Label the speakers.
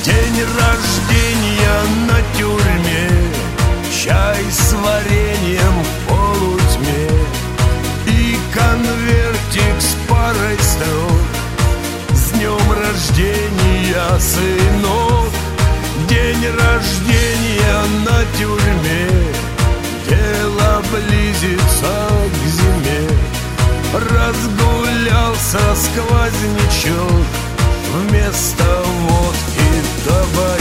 Speaker 1: День рождения на тюрьме, чай с вареньем в полутьме и конвертик с парой строк: с днем рождения, сынок. День рождения на тюрьме, дело близится к зиме. Разгулялся сквознячок, вместо водки табак.